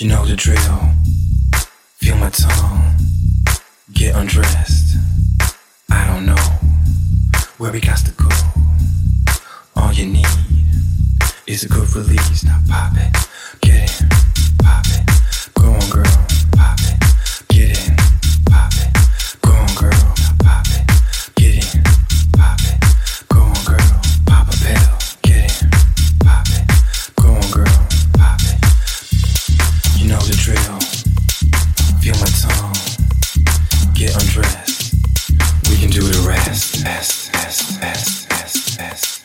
You know the drill. Feel my tongue. Get undressed. I don't know where we got to go. All you need is a good release. Now pop it. Get in. Pop it. Go on, girl. Pop it. Get in. Pop it. Go on, girl. Now pop it. Get in. Pop it. Go on, girl. Pop a pill. Get in. Pop it. Go on, girl. Pop it. You know the drill. Feel my tongue. Get undressed. We can do the rest. Rest, rest, rest, rest, rest.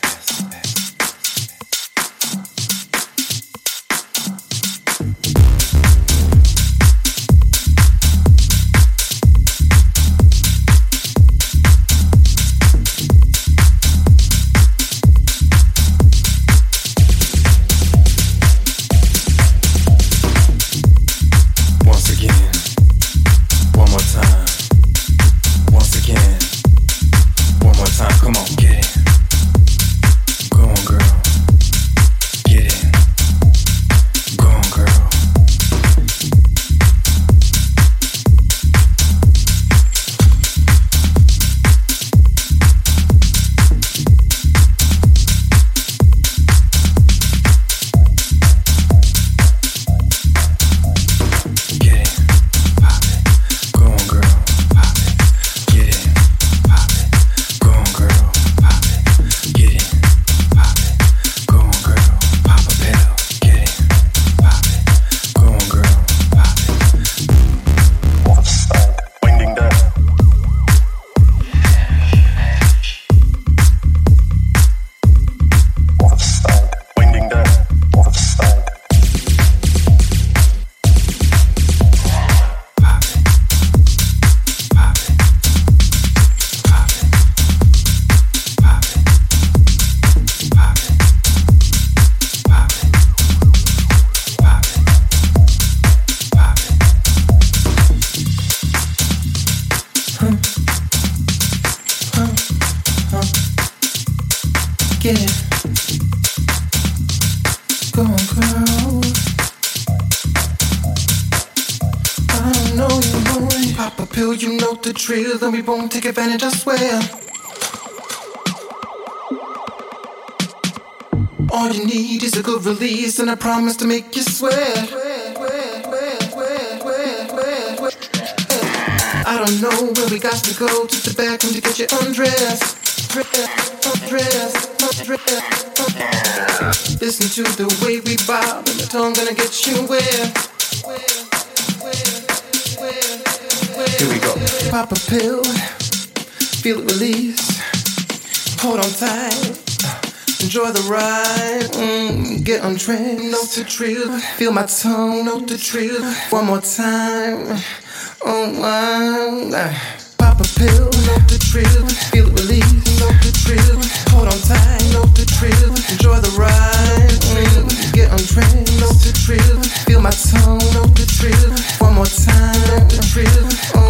Then we won't take advantage, I swear. All you need is a good release and a promise to make you swear. I don't know where we got to go to the bathroom to get you undressed. Listen to the way we bob and the tongue gonna get you where. Here we go. Pop a pill, feel it release. Hold on tight, enjoy the ride. Get undressed, note the drill. Feel my tongue, note the drill. One more time. Pop a pill, note the drill. Feel it release, note the drill. Hold on tight, note the drill. Enjoy the ride. Get undressed, note the drill. Feel my tongue, note the drill. One more time, note the drill.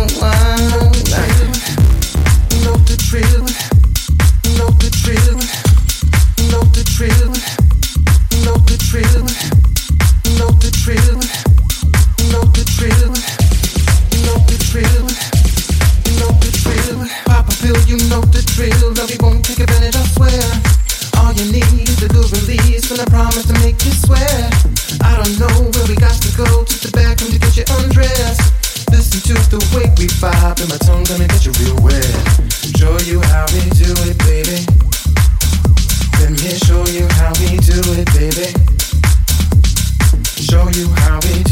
Note the drill. Note the drill. Note the drill. Note the drill. Note the drill. Note the drill. Note the drill. Note the drill. Pop a pill, you know the drill. Love you won't take advantage, I swear. All you need is a good release and a promise to make you swear. I don't know where we got to go to the bathroom to get you undressed. Listen to the way we vibe and my tongue gonna get you real wet. Show you how we do it, baby. Let me show you how we do it, baby. Show you how we